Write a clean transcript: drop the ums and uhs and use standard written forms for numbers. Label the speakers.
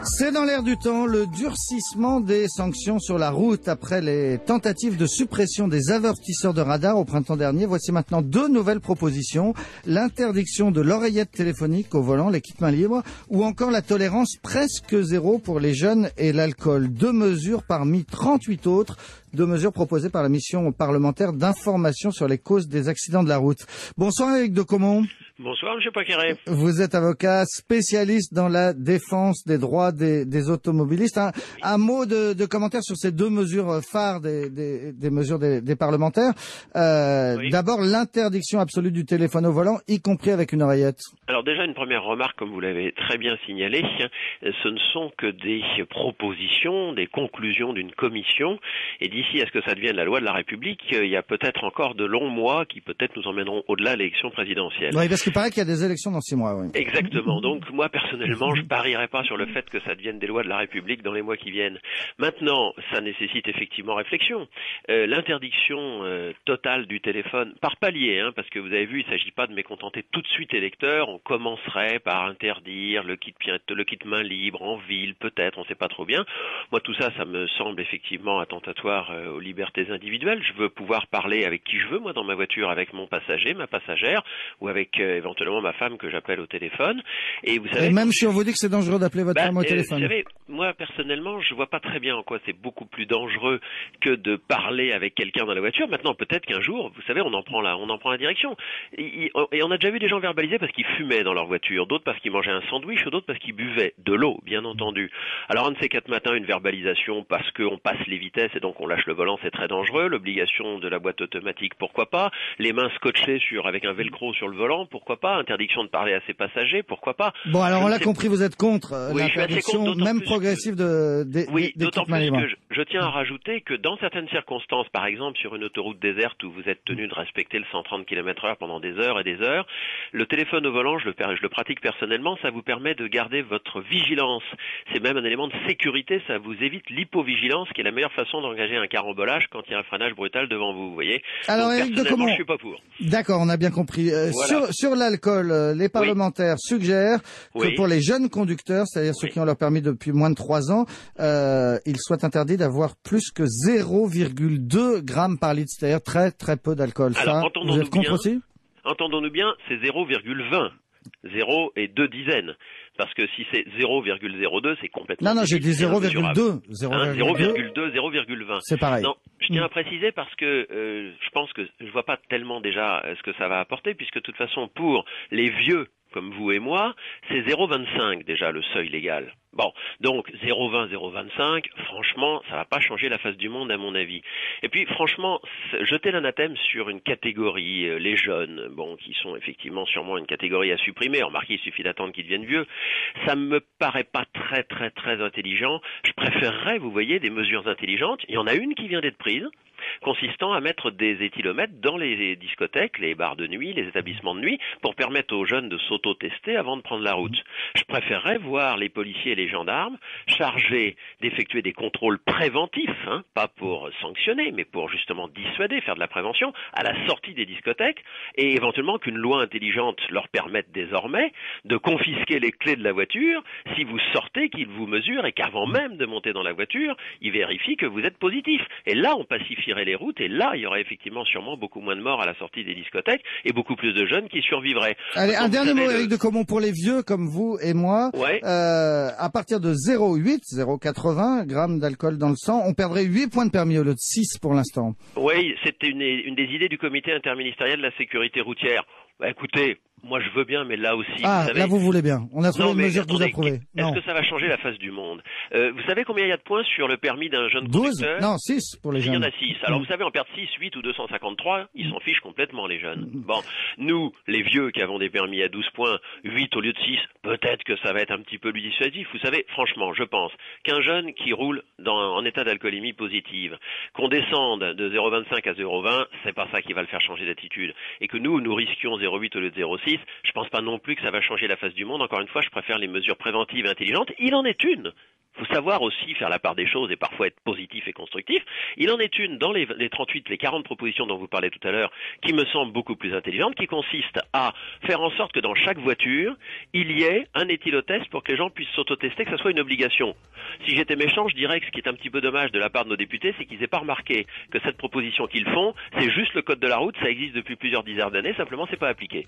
Speaker 1: C'est dans l'air du temps, le durcissement des sanctions sur la route après les tentatives de suppression des avertisseurs de radar au printemps dernier. Voici maintenant deux nouvelles propositions. L'interdiction de l'oreillette téléphonique au volant, les kits mains libres, ou encore la tolérance presque zéro pour les jeunes et l'alcool. Deux mesures parmi 38 autres. Deux mesures proposées par la mission parlementaire d'information sur les causes des accidents de la route. Bonsoir Éric de Caumont.
Speaker 2: Bonsoir Monsieur Poincaré.
Speaker 1: Vous êtes avocat spécialiste dans la défense des droits des automobilistes. Un mot de commentaire sur ces deux mesures phares des mesures des parlementaires.
Speaker 2: Oui.
Speaker 1: D'abord, l'interdiction absolue du téléphone au volant, y compris avec une oreillette.
Speaker 2: Alors déjà une première remarque, comme vous l'avez très bien signalé, ce ne sont que des propositions, des conclusions d'une commission, et d'ici à ce que ça devienne la loi de la République, il y a peut-être encore de longs mois qui peut-être nous emmèneront au-delà de l'élection présidentielle.
Speaker 1: Oui, parce qu'il paraît qu'il y a des élections dans 6 mois. Oui.
Speaker 2: Exactement. Donc moi personnellement, je parierais pas sur le fait que ça devienne des lois de la République dans les mois qui viennent. Maintenant, ça nécessite effectivement réflexion. L'interdiction totale du téléphone par palier, parce que vous avez vu, il ne s'agit pas de mécontenter tout de suite les lecteurs. On commencerait par interdire le kit main libre en ville, peut-être, on ne sait pas trop bien. Moi, tout ça, ça me semble effectivement attentatoire aux libertés individuelles. Je veux pouvoir parler avec qui je veux, moi, dans ma voiture, avec mon passager, ma passagère, ou avec éventuellement ma femme que j'appelle au téléphone. Et vous savez,
Speaker 1: et même si on vous dit que c'est dangereux d'appeler votre femme au téléphone.
Speaker 2: Vous savez, moi, personnellement, je vois pas très bien en quoi c'est beaucoup plus dangereux que de parler avec quelqu'un dans la voiture. Maintenant, peut-être qu'un jour, vous savez, on en prend la direction. Et on a déjà vu des gens verbaliser parce qu'ils fumaient dans leur voiture, d'autres parce qu'ils mangeaient un sandwich, ou d'autres parce qu'ils buvaient de l'eau, bien entendu. Alors, un de ces 4 matins, une verbalisation parce qu'on passe les vitesses et donc on lâche le volant, c'est très dangereux. L'obligation de la boîte automatique, pourquoi pas. Les mains scotchées avec un velcro sur le volant, pourquoi pas. Interdiction de parler à ses passagers, pourquoi pas.
Speaker 1: Bon, alors on l'a compris, vous êtes contre l'interdiction, même progressive des
Speaker 2: d'autant
Speaker 1: kits mains
Speaker 2: plus
Speaker 1: libres.
Speaker 2: que je tiens à rajouter que dans certaines circonstances, par exemple sur une autoroute déserte où vous êtes tenu de respecter le 130 km/h pendant des heures et des heures, le téléphone au volant, je le pratique personnellement, ça vous permet de garder votre vigilance. C'est même un élément de sécurité, ça vous évite l'hypovigilance, qui est la meilleure façon d'engager un carambolage quand il y a un freinage brutal devant vous, vous voyez.
Speaker 1: Alors,
Speaker 2: donc,
Speaker 1: Éric de
Speaker 2: personnellement,
Speaker 1: Caumont,
Speaker 2: je suis pas pour.
Speaker 1: D'accord, on a bien compris.
Speaker 2: Voilà.
Speaker 1: Sur l'alcool, les parlementaires suggèrent que pour les jeunes conducteurs, c'est-à-dire ceux qui ont leur permis depuis moins de 3 ans, il soit interdit d'avoir plus que 0,2 grammes par litre, c'est-à-dire très très peu d'alcool. Ça, vous êtes contre aussi ?
Speaker 2: Entendons-nous bien, c'est 0,20. 0 et 2 dizaines. Parce que si c'est 0,02, c'est complètement...
Speaker 1: Non, j'ai dit 0,2.
Speaker 2: 0,2, 0,20.
Speaker 1: C'est pareil.
Speaker 2: Non, je tiens à préciser parce que je pense que je vois pas tellement déjà ce que ça va apporter, puisque de toute façon, pour les vieux comme vous et moi, c'est 0,25 déjà le seuil légal. Bon, donc 0,20, 0,25, franchement, ça va pas changer la face du monde à mon avis. Et puis franchement, jeter l'anathème sur une catégorie, les jeunes, qui sont effectivement sûrement une catégorie à supprimer, remarquez, il suffit d'attendre qu'ils deviennent vieux, ça me paraît pas très très très intelligent. Je préférerais, vous voyez, des mesures intelligentes. Il y en a une qui vient d'être prise, consistant à mettre des éthylomètres dans les discothèques, les bars de nuit, les établissements de nuit, pour permettre aux jeunes de s'auto-tester avant de prendre la route. Je préférerais voir les policiers et les gendarmes chargés d'effectuer des contrôles préventifs, pas pour sanctionner, mais pour justement dissuader, faire de la prévention, à la sortie des discothèques, et éventuellement qu'une loi intelligente leur permette désormais de confisquer les clés de la voiture si vous sortez, qu'ils vous mesurent, et qu'avant même de monter dans la voiture, ils vérifient que vous êtes positif. Et là, on pacifierait les routes, et là, il y aurait effectivement sûrement beaucoup moins de morts à la sortie des discothèques, et beaucoup plus de jeunes qui survivraient.
Speaker 1: Allez, un dernier mot, Éric de Caumont, pour les vieux comme vous et moi.
Speaker 2: Ouais.
Speaker 1: À partir de 0,80 grammes d'alcool dans le sang, on perdrait 8 points de permis au lieu de 6 pour l'instant.
Speaker 2: Oui, c'était une des idées du comité interministériel de la sécurité routière. Écoutez, moi je veux bien, mais là aussi, vous savez...
Speaker 1: là vous voulez bien. On a trouvé une mesure que vous approuvez.
Speaker 2: Est-ce que ça va changer la face du monde? Vous savez combien il y a de points sur le permis d'un jeune
Speaker 1: 12
Speaker 2: conducteur?
Speaker 1: Non, 6 pour les jeunes.
Speaker 2: Il y en a 6. Alors vous savez, en perdre 6, 8 ou 253, ils s'en fichent complètement, les jeunes. Bon, nous, les vieux qui avons des permis à 12 points, 8 au lieu de 6, peut-être que ça va être un petit peu plus dissuasif. Vous savez, franchement, je pense qu'un jeune qui roule en état d'alcoolémie positive, qu'on descende de 0,25 à 0,20, c'est pas ça qui va le faire changer d'attitude. Et que nous risquions 0,8 au lieu de 0,6, je pense pas non plus que ça va changer la face du monde. Encore une fois, je préfère les mesures préventives et intelligentes. Il en est une. faut savoir aussi faire la part des choses et parfois être positif et constructif. Il en est une dans les 38, les 40 propositions dont vous parlez tout à l'heure, qui me semble beaucoup plus intelligente, qui consiste à faire en sorte que dans chaque voiture, il y ait un éthylotest pour que les gens puissent s'autotester, que ça soit une obligation. Si j'étais méchant, je dirais que ce qui est un petit peu dommage de la part de nos députés, c'est qu'ils n'aient pas remarqué que cette proposition qu'ils font, c'est juste le code de la route, ça existe depuis plusieurs dizaines d'années, simplement c'est pas appliqué.